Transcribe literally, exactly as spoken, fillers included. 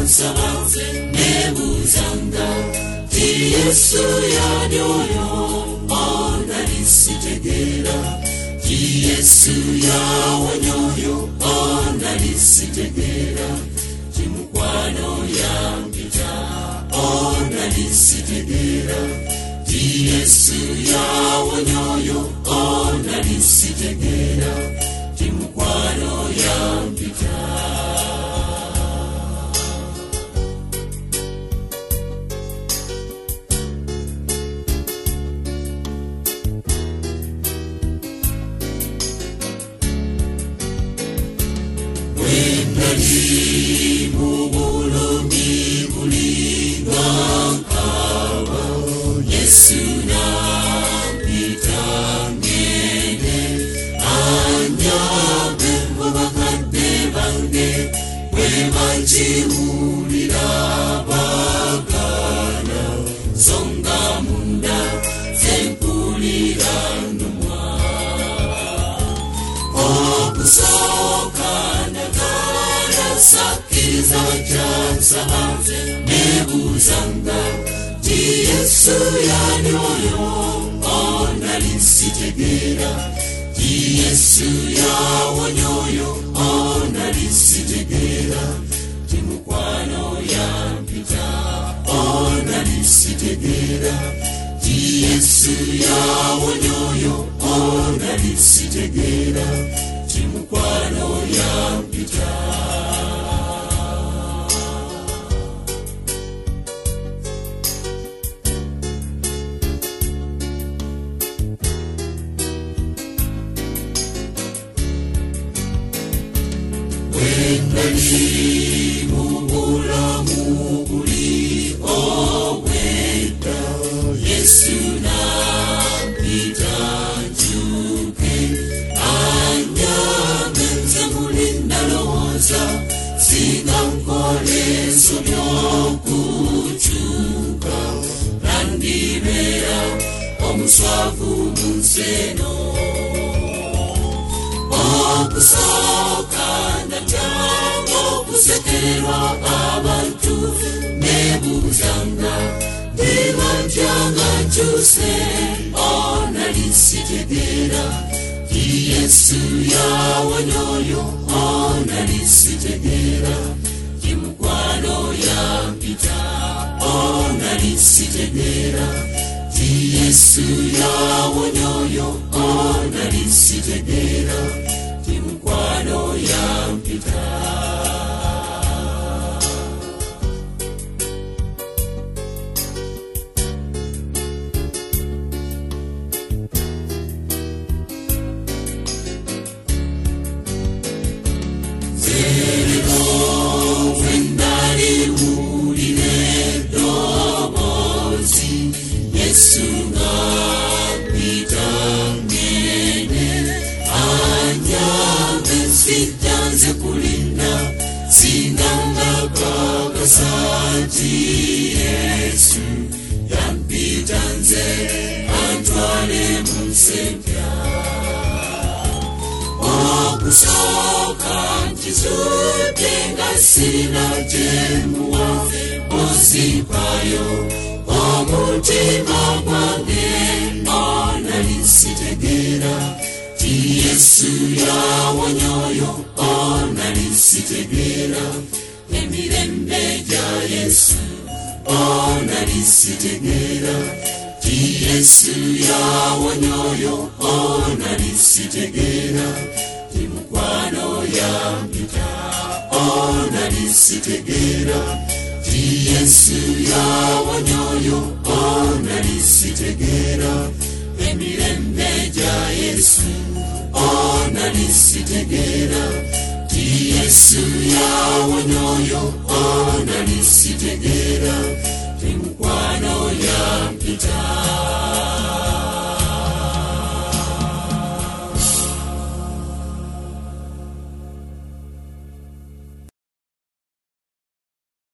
kyansaba nebuuzanga ti Yesu yanyoyo onali sitegeera ti Yesu yawonyoyo onali sitegeera ti mukwano yampita onali sitegeera ti Yesu yawonyoyo onali sitegeera ti mukwano yampita. Wenali mubulumi bulinga nkaba Yesu nampita ngene anyabe mu bakadde bange bwe banjiwulira bagana songa munda zenkulira numwa okusooka sakiriza kyansaba nebuuzanga ti Yesu yanyoyo onali sitegeera ti Yesu yawonyoyo onali sitegeera ti mukwano yampita onali sitegeera ti Yesu yawonyoyo onali sitegeera ti mukwano yampita. Wenali mubulamu buli owedda Yesu nampita njuke anyame nze mulinda lowooza singa nkole ensobi okukyuka nandibeera omuswavu mu nsi eno okusooka ndatanga okusekererwa abantu nebuuzanga ndibantyanga nkyuse onali sitegeera ti Yesu yawonyoyo onali sitegeera ti mukwano yampita onali sitegeera ti Yesu yawonyoyo onali sitegeera ti mukwano yampita. Zerero wendali wulire eddoboozi Yesu ng'ampita ngene anyambe sijjanze kulinda singa ngakakasa nti Yesu yampita nze antwale mu nsi empya. Okusooka nkizudde nga sirina gyemuwa ozimpayo omutima gwange onali sitegeera ti Yesu yawonyoyo onali sitegeera emirembe gya Yesu onali sitegeera ti Yesu yawonyoyo onali sitegeera ti mukwano yampita onali sitegeera ti Yesu yawonyoyo onali sitegeera emirembe gya Yesu onali sitegeera ti Yesu yawonyoyo onali sitegeera ti mukwano yampita